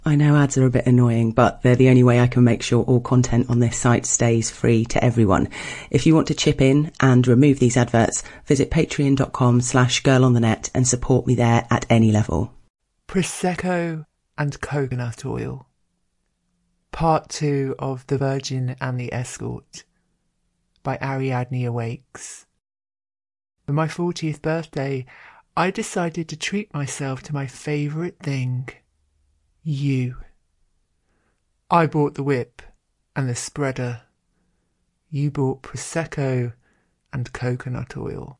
I know ads are a bit annoying, but they're the only way I can make sure all content on this site stays free to everyone. If you want to chip in and remove these adverts, visit patreon.com/girlonthenet and support me there at any level. Prosecco and coconut oil. Part 2 of The Virgin and the Escort by Ariadne Awakes. For my 40th birthday, I decided to treat myself to my favourite thing. You. I bought the whip and the spreader. You bought Prosecco and coconut oil.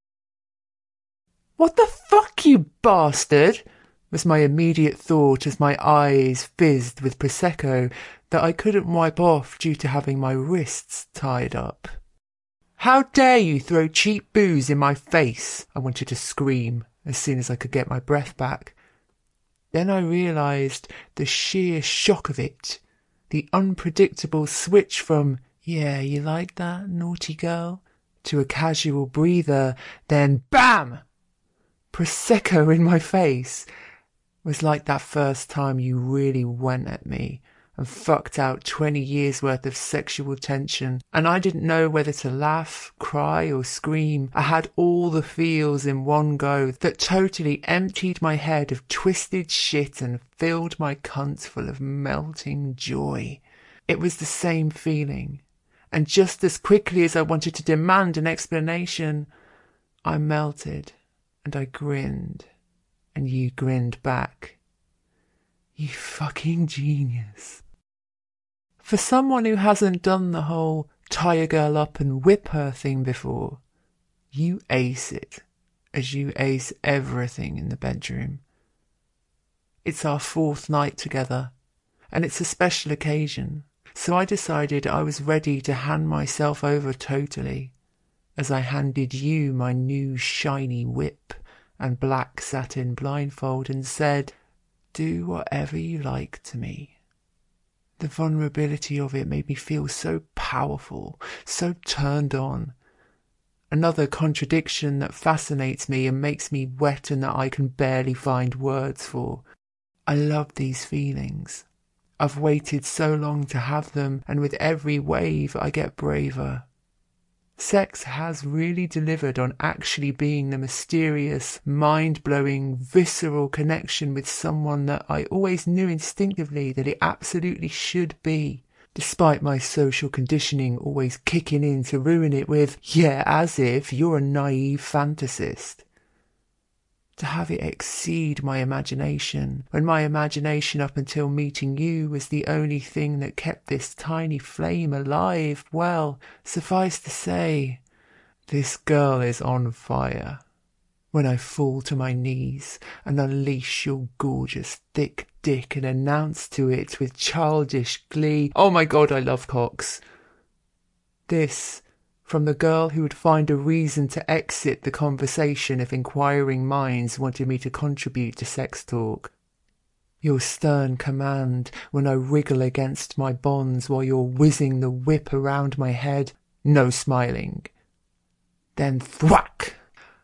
"What the fuck, you bastard?" was my immediate thought as my eyes fizzed with Prosecco that I couldn't wipe off due to having my wrists tied up. "How dare you throw cheap booze in my face?" I wanted to scream as soon as I could get my breath back. Then I realised the sheer shock of it, the unpredictable switch from, "Yeah, you like that, naughty girl?" to a casual breather, then BAM! Prosecco in my face. It was like that first time you really went at me and fucked out 20 years worth of sexual tension, and I didn't know whether to laugh, cry or scream. I had all the feels in one go that totally emptied my head of twisted shit and filled my cunt full of melting joy. It was the same feeling, and just as quickly as I wanted to demand an explanation, I melted and I grinned, and you grinned back. You fucking genius. For someone who hasn't done the whole tie a girl up and whip her thing before, you ace it, as you ace everything in the bedroom. It's our 4th night together, and it's a special occasion, so I decided I was ready to hand myself over totally, as I handed you my new shiny whip and black satin blindfold and said, "Do whatever you like to me." The vulnerability of it made me feel so powerful, so turned on. Another contradiction that fascinates me and makes me wet and that I can barely find words for. I love these feelings. I've waited so long to have them, and with every wave I get braver. Sex has really delivered on actually being the mysterious, mind-blowing, visceral connection with someone that I always knew instinctively that it absolutely should be, despite my social conditioning always kicking in to ruin it with, "Yeah, as if you're a naive fantasist." To have it exceed my imagination, when my imagination up until meeting you was the only thing that kept this tiny flame alive, well, suffice to say, this girl is on fire. When I fall to my knees and unleash your gorgeous thick dick and announce to it with childish glee, "Oh my God, I love cocks." This from the girl who would find a reason to exit the conversation if inquiring minds wanted me to contribute to sex talk. Your stern command when I wriggle against my bonds while you're whizzing the whip around my head. No smiling. Then thwack!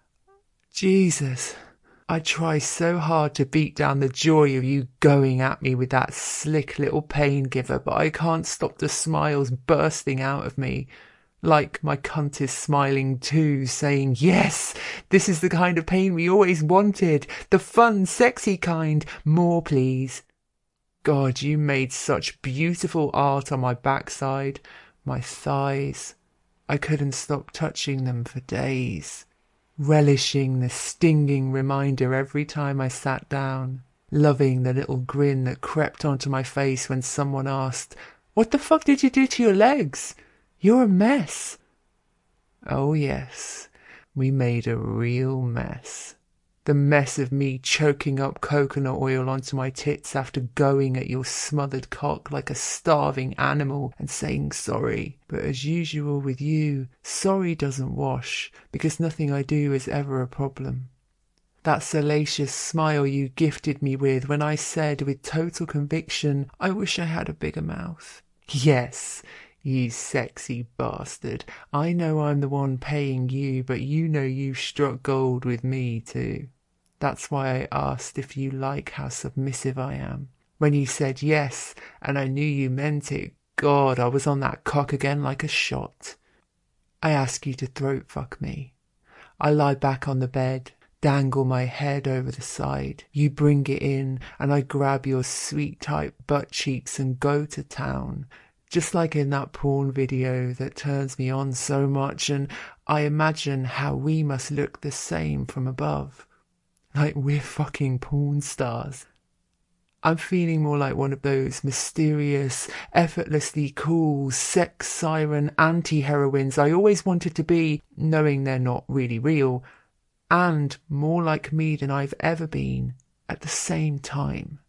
Jesus, I try so hard to beat down the joy of you going at me with that slick little pain giver, but I can't stop the smiles bursting out of me. Like my cunt is smiling too, saying, "Yes, this is the kind of pain we always wanted. The fun, sexy kind. More, please." God, you made such beautiful art on my backside, my thighs. I couldn't stop touching them for days, relishing the stinging reminder every time I sat down, loving the little grin that crept onto my face when someone asked, "What the fuck did you do to your legs? You're a mess." Oh yes, we made a real mess. The mess of me choking up coconut oil onto my tits after going at your smothered cock like a starving animal and saying sorry. But as usual with you, sorry doesn't wash, because nothing I do is ever a problem. That salacious smile you gifted me with when I said with total conviction, "I wish I had a bigger mouth." Yes, you sexy bastard. I know I'm the one paying you, but you know you've struck gold with me too. That's why I asked if you like how submissive I am. When you said yes, and I knew you meant it, God, I was on that cock again like a shot. I ask you to throat fuck me. I lie back on the bed, dangle my head over the side. You bring it in, and I grab your sweet tight butt cheeks and go to town. Just like in that porn video that turns me on so much, and I imagine how we must look the same from above. Like we're fucking porn stars. I'm feeling more like one of those mysterious, effortlessly cool, sex siren anti-heroines I always wanted to be, knowing they're not really real, and more like me than I've ever been at the same time.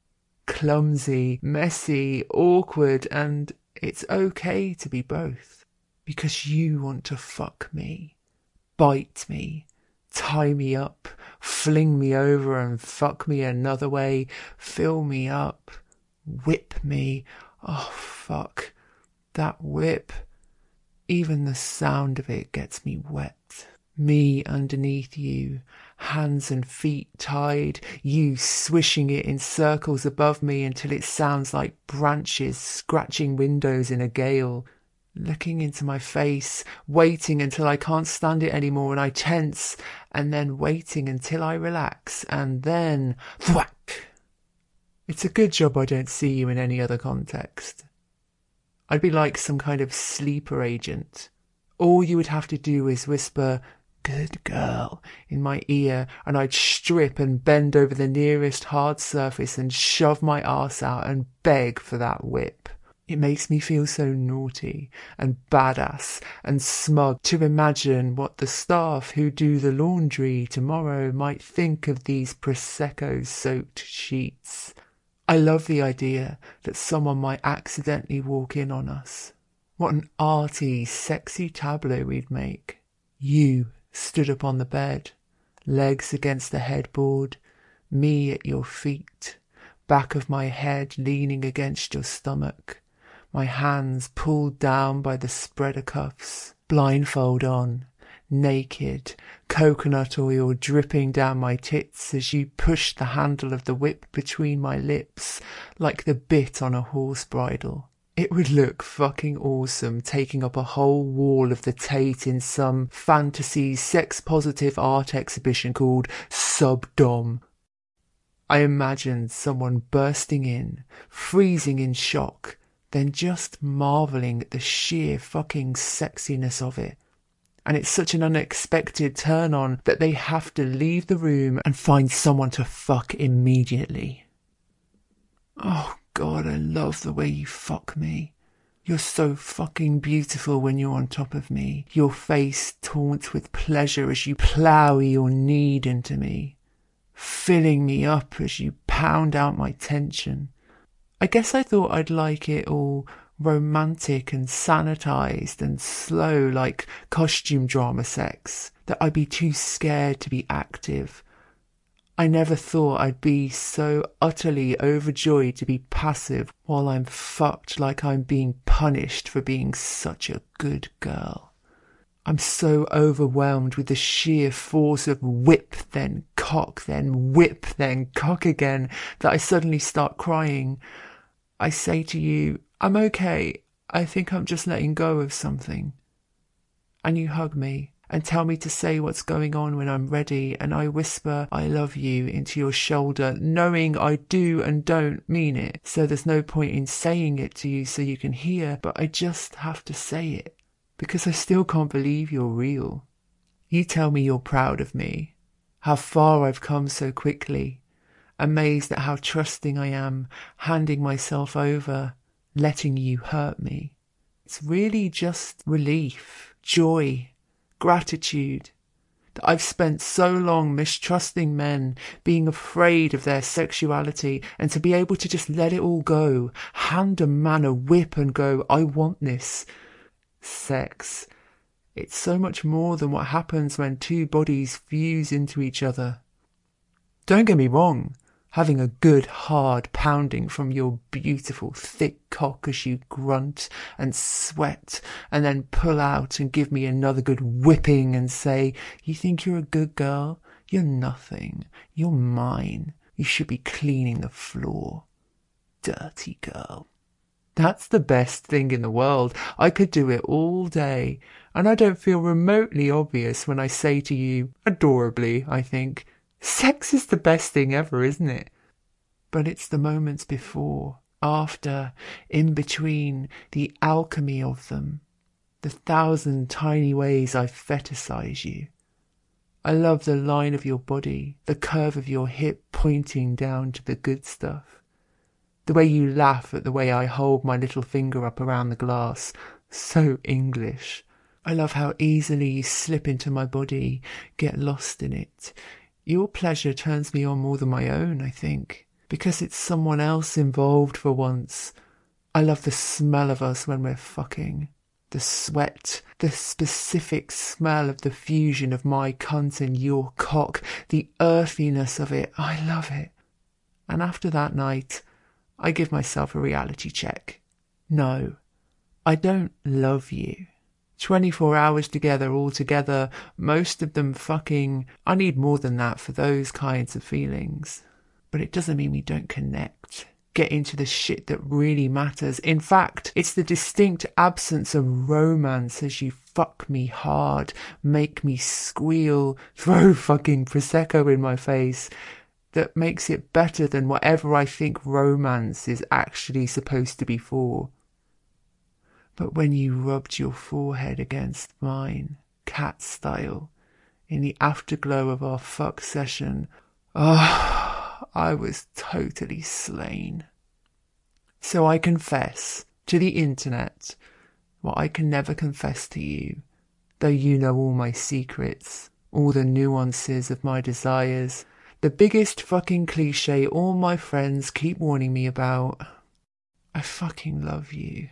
Clumsy, messy, awkward, and it's okay to be both, because you want to fuck me, bite me, tie me up, fling me over and fuck me another way, fill me up, whip me. Oh, fuck. That whip. Even the sound of it gets me wet. Me underneath you, hands and feet tied, you swishing it in circles above me until it sounds like branches scratching windows in a gale. Looking into my face, waiting until I can't stand it anymore and I tense, and then waiting until I relax, and then thwack. It's a good job I don't see you in any other context. I'd be like some kind of sleeper agent. All you would have to do is whisper, "Good girl," in my ear, and I'd strip and bend over the nearest hard surface and shove my arse out and beg for that whip. It makes me feel so naughty and badass and smug to imagine what the staff who do the laundry tomorrow might think of these Prosecco-soaked sheets. I love the idea that someone might accidentally walk in on us. What an arty, sexy tableau we'd make. You stood up on the bed, legs against the headboard, me at your feet, back of my head leaning against your stomach, my hands pulled down by the spreader cuffs, blindfold on, naked, coconut oil dripping down my tits as you pushed the handle of the whip between my lips like the bit on a horse bridle. It would look fucking awesome taking up a whole wall of the Tate in some fantasy sex-positive art exhibition called Subdom. I imagined someone bursting in, freezing in shock, then just marvelling at the sheer fucking sexiness of it. And it's such an unexpected turn-on that they have to leave the room and find someone to fuck immediately. Oh God, I love the way you fuck me. You're so fucking beautiful when you're on top of me. Your face taut with pleasure as you plough your need into me, filling me up as you pound out my tension. I guess I thought I'd like it all romantic and sanitized and slow like costume drama sex, that I'd be too scared to be active. I never thought I'd be so utterly overjoyed to be passive while I'm fucked like I'm being punished for being such a good girl. I'm so overwhelmed with the sheer force of whip, then cock, then whip, then cock again, that I suddenly start crying. I say to you, I'm okay. I think I'm just letting go of something. And you hug me and tell me to say what's going on when I'm ready, and I whisper I love you into your shoulder, knowing I do and don't mean it, so there's no point in saying it to you so you can hear, but I just have to say it, because I still can't believe you're real. You tell me you're proud of me, how far I've come so quickly, amazed at how trusting I am, handing myself over, letting you hurt me. It's really just relief, joy, gratitude, that I've spent so long mistrusting men, being afraid of their sexuality, and to be able to just let it all go, hand a man a whip and go, I want this. Sex. It's so much more than what happens when two bodies fuse into each other. Don't get me wrong. Having a good hard pounding from your beautiful thick cock as you grunt and sweat and then pull out and give me another good whipping and say, you think you're a good girl? You're nothing. You're mine. You should be cleaning the floor. dirty girl. That's the best thing in the world. I could do it all day, and I don't feel remotely obvious when I say to you, adorably, I think, sex is the best thing ever, isn't it? But it's the moments before, after, in between, the alchemy of them, the 1,000 tiny ways I fetishize you. I love the line of your body, the curve of your hip pointing down to the good stuff. The way you laugh at the way I hold my little finger up around the glass. So English. I love how easily you slip into my body, get lost in it. Your pleasure turns me on more than my own, I think, because it's someone else involved for once. I love the smell of us when we're fucking. The sweat, the specific smell of the fusion of my cunt and your cock, the earthiness of it. I love it. And after that night, I give myself a reality check. No, I don't love you. 24 hours together, all together, most of them fucking. I need more than that for those kinds of feelings. But it doesn't mean we don't connect. Get into the shit that really matters. In fact, it's the distinct absence of romance as you fuck me hard, make me squeal, throw fucking Prosecco in my face, that makes it better than whatever I think romance is actually supposed to be for. But when you rubbed your forehead against mine, cat style, in the afterglow of our fuck session, I was totally slain. So I confess to the internet what I can never confess to you, though you know all my secrets, all the nuances of my desires, the biggest fucking cliche all my friends keep warning me about. I fucking love you.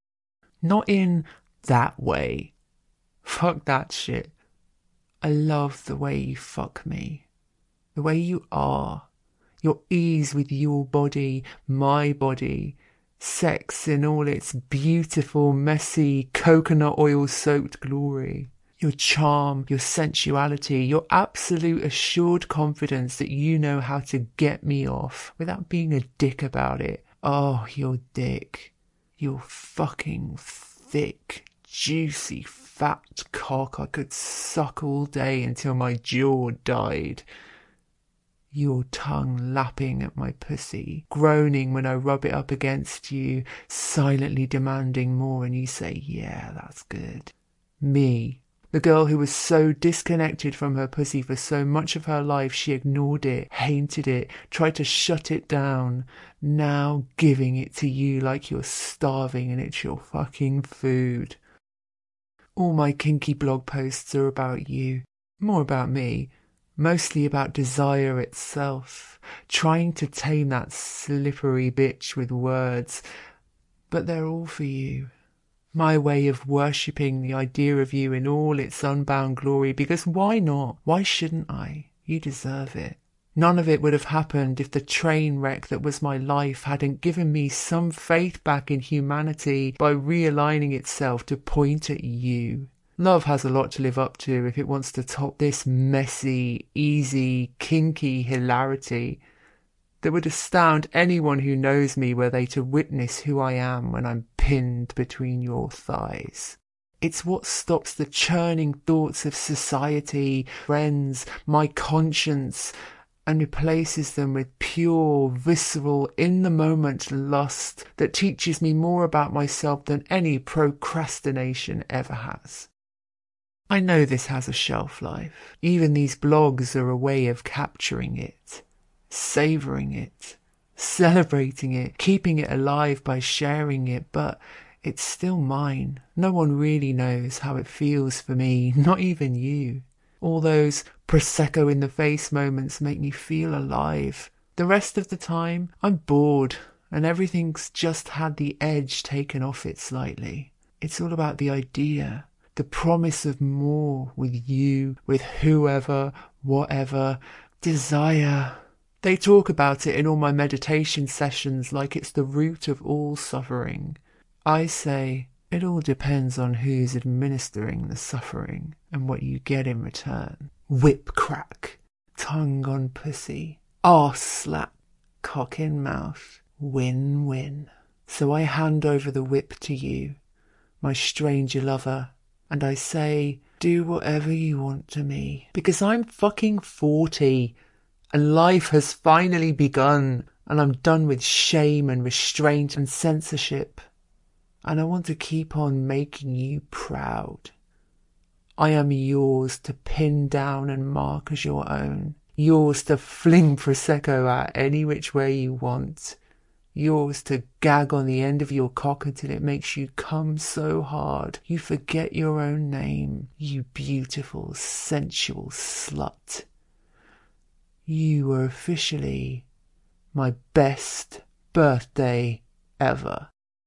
Not in that way. Fuck that shit. I love the way you fuck me. The way you are. Your ease with your body, my body. Sex in all its beautiful, messy, coconut oil-soaked glory. Your charm, your sensuality, your absolute assured confidence that you know how to get me off without being a dick about it. Oh, your dick. Your fucking thick, juicy, fat cock I could suck all day until my jaw died. Your tongue lapping at my pussy, groaning when I rub it up against you, silently demanding more, and you say, yeah, that's good. Me. The girl who was so disconnected from her pussy for so much of her life she ignored it, hated it, tried to shut it down, now giving it to you like you're starving and it's your fucking food. All my kinky blog posts are about you, more about me, mostly about desire itself, trying to tame that slippery bitch with words, but they're all for you. My way of worshipping the idea of you in all its unbound glory, because why not? Why shouldn't I? You deserve it. None of it would have happened if the train wreck that was my life hadn't given me some faith back in humanity by realigning itself to point at you. Love has a lot to live up to if it wants to top this messy, easy, kinky hilarity that would astound anyone who knows me were they to witness who I am when I'm pinned between your thighs. It's what stops the churning thoughts of society, friends, my conscience, and replaces them with pure, visceral, in-the-moment lust that teaches me more about myself than any procrastination ever has. I know this has a shelf life. Even these blogs are a way of capturing it. Savouring it, celebrating it, keeping it alive by sharing it, but it's still mine. No one really knows how it feels for me, not even you. All those Prosecco in the face moments make me feel alive. The rest of the time, I'm bored, and everything's just had the edge taken off it slightly. It's all about the idea, the promise of more with you, with whoever, whatever, desire. They talk about it in all my meditation sessions like it's the root of all suffering. I say, it all depends on who's administering the suffering and what you get in return. Whip crack, tongue on pussy, arse slap, cock in mouth, Win-win. So I hand over the whip to you, my stranger lover, and I say, do whatever you want to me. Because I'm fucking 40 and life has finally begun and I'm done with shame and restraint and censorship. And I want to keep on making you proud. I am yours to pin down and mark as your own. Yours to fling Prosecco at any which way you want. Yours to gag on the end of your cock until it makes you come so hard you forget your own name, you beautiful, sensual slut. You were officially my best birthday ever.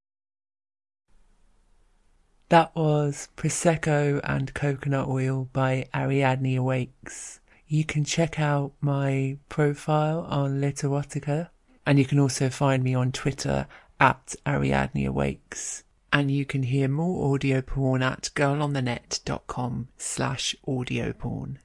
That was Prosecco and Coconut Oil by Ariadne Awakes. You can check out my profile on Literotica, and you can also find me on Twitter at Ariadne Awakes. And you can hear more audio porn at girlonthenet.com/audio porn.